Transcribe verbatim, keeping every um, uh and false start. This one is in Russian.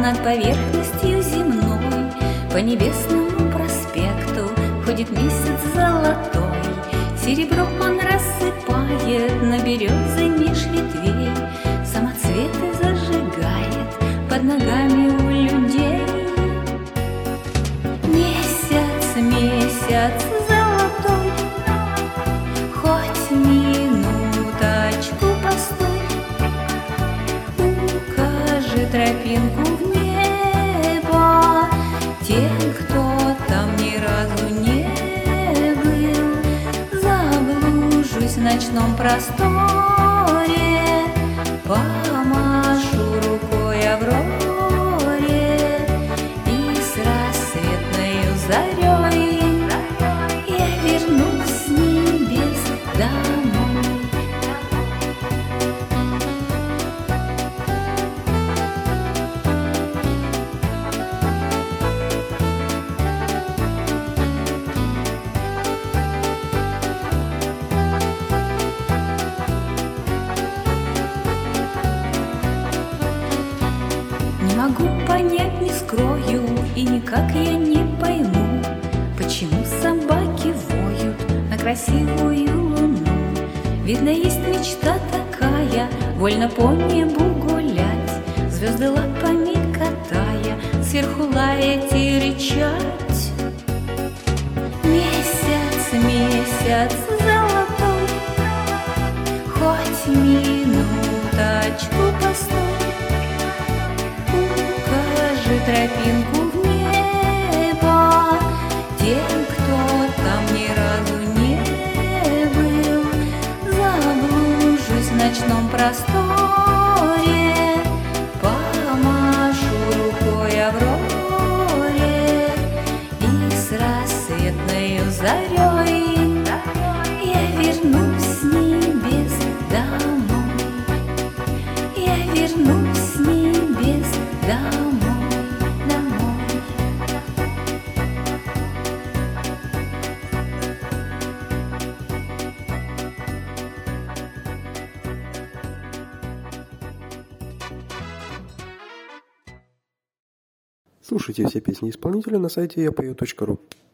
над поверхностью земной, по небесному проспекту ходит месяц золотой. Серебро он рассыпает на березы меж ветвей, самоцветы зажигает под ногами у людей. Месяц, месяц золотой, хоть минуточку постой, укажи тропинку в небо тем, кто там ни разу не был. Заблужусь в ночном просторе, помашу рукой Авроре, и с рассветною зарей я вернусь с небес домой. Не могу понять, не скрою, и никак я не пойму, почему собаки воют на красивую луну. Видно, есть мечта такая, вольно по небу гулять, звезды лапами катая, сверху лаять и рычать. Месяц, месяц золотой, хоть минуточку постой, укажи тропинку в небо тем, кто там ни разу не был. Заблужусь в ночном просторе, помашу рукой Авроре, и с рассветною зарей я вернусь с небес домой. Я вернусь с небес домой, домой. Слушайте все песни исполнителя на сайте я пою точка ру.